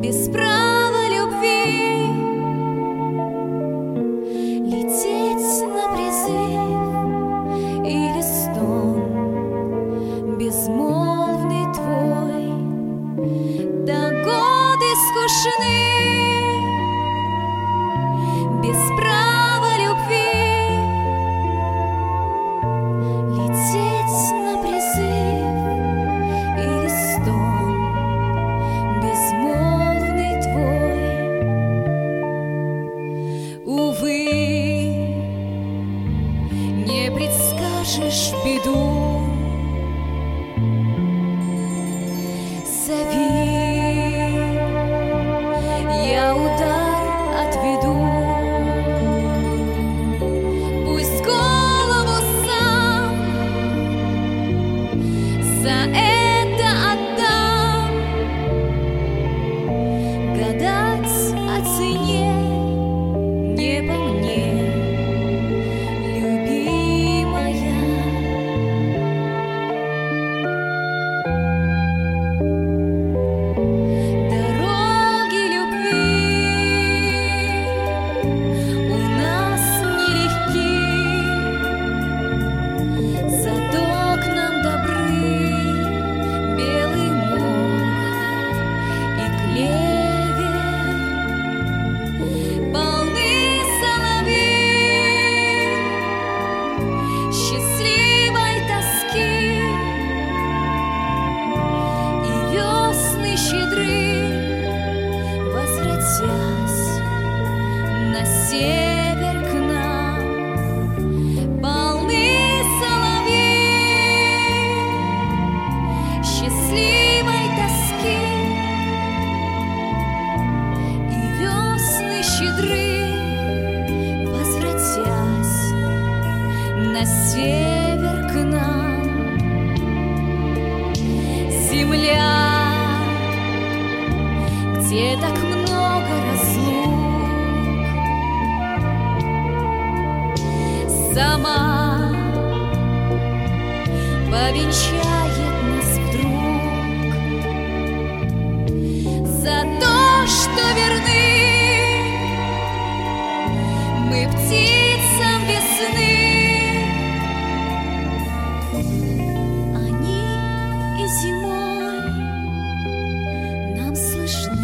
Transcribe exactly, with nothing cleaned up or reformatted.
без права любви, лететь на призыв или стон безмолвный твой. Да годы скучны, без права любви, лететь на призыв или стон безмолвный твой. Увы, не предскажешь беду, зови, я удар отведу. Пусть голову сам за это отдам. Гадать о цене не по мне, любимая. Дороги любви у нас нелегки, зато к нам добры белый мох и клевер. Полны соловей счастливой тоски, и весны щедры, возвратясь на север к нам. Полны соловей счастливой тоски, и весны щедры, возвратясь на север к нам. Земля, где так много разлук, сама повенчает нас вдруг за то, что верны мы птицам весны. Они и зимой нам слышны.